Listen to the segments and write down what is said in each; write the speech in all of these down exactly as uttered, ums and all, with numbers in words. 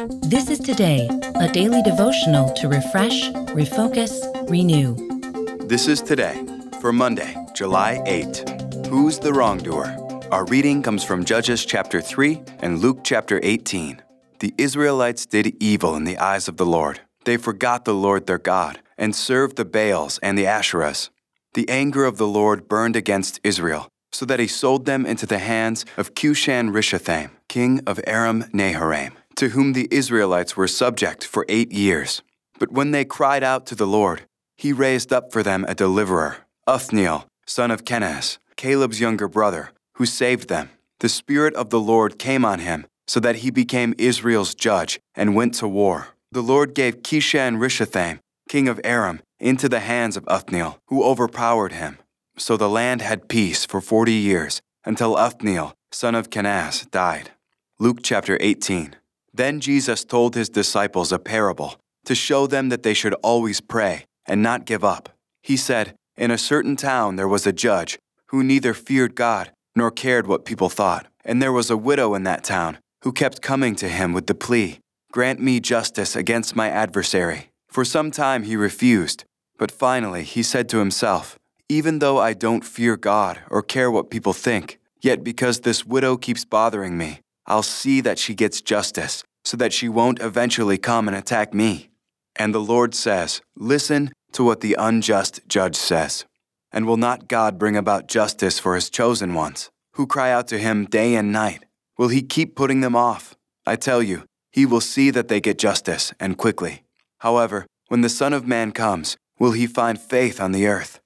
This is Today, a daily devotional to refresh, refocus, renew. This is Today for Monday, July eighth. Who's the wrongdoer? Our reading comes from Judges chapter three and Luke chapter eighteen. The Israelites did evil in the eyes of the Lord. They forgot the Lord their God and served the Baals and the Asherahs. The anger of the Lord burned against Israel, so that he sold them into the hands of Cushan-Rishathaim, king of Aram-Naharaim, to whom the Israelites were subject for eight years. But when they cried out to the Lord, he raised up for them a deliverer, Othniel, son of Kenaz, Caleb's younger brother, who saved them. The Spirit of the Lord came on him, so that he became Israel's judge and went to war. The Lord gave Cushan-Rishathaim, king of Aram, into the hands of Othniel, who overpowered him. So the land had peace for forty years, until Othniel, son of Kenaz, died. Luke chapter eighteen. Then Jesus told his disciples a parable to show them that they should always pray and not give up. He said, "In a certain town there was a judge who neither feared God nor cared what people thought. And there was a widow in that town who kept coming to him with the plea, 'Grant me justice against my adversary.' For some time he refused, but finally he said to himself, 'Even though I don't fear God or care what people think, yet because this widow keeps bothering me, I'll see that she gets justice, so that she won't eventually come and attack me.' And the Lord says, 'Listen to what the unjust judge says. And will not God bring about justice for his chosen ones, who cry out to him day and night? Will he keep putting them off? I tell you, he will see that they get justice, and quickly. However, when the Son of Man comes, will he find faith on the earth?"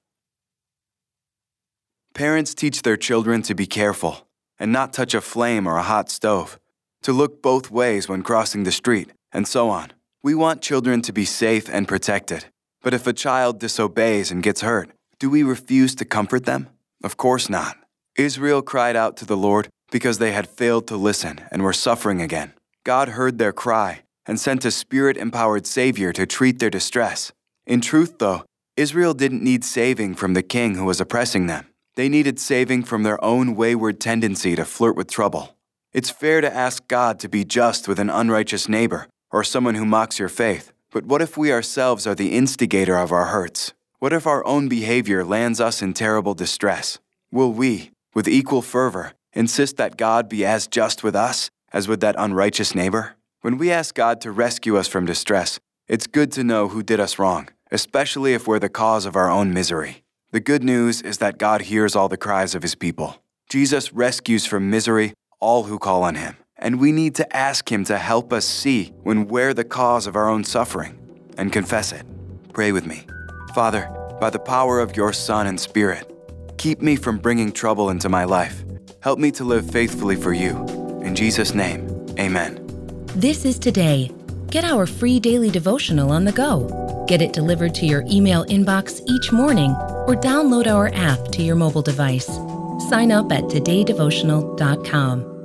Parents teach their children to be careful and not touch a flame or a hot stove, to look both ways when crossing the street, and so on. We want children to be safe and protected. But if a child disobeys and gets hurt, do we refuse to comfort them? Of course not. Israel cried out to the Lord because they had failed to listen and were suffering again. God heard their cry and sent a Spirit-empowered Savior to treat their distress. In truth, though, Israel didn't need saving from the king who was oppressing them. They needed saving from their own wayward tendency to flirt with trouble. It's fair to ask God to be just with an unrighteous neighbor or someone who mocks your faith. But what if we ourselves are the instigator of our hurts? What if our own behavior lands us in terrible distress? Will we, with equal fervor, insist that God be as just with us as with that unrighteous neighbor? When we ask God to rescue us from distress, it's good to know who did us wrong, especially if we're the cause of our own misery. The good news is that God hears all the cries of his people. Jesus rescues from misery all who call on him, and we need to ask him to help us see when we're the cause of our own suffering and confess it. Pray with me. Father, by the power of your Son and Spirit, keep me from bringing trouble into my life. Help me to live faithfully for you. In Jesus' name, amen. This is Today. Get our free daily devotional on the go. Get it delivered to your email inbox each morning or download our app to your mobile device. Sign up at today devotional dot com.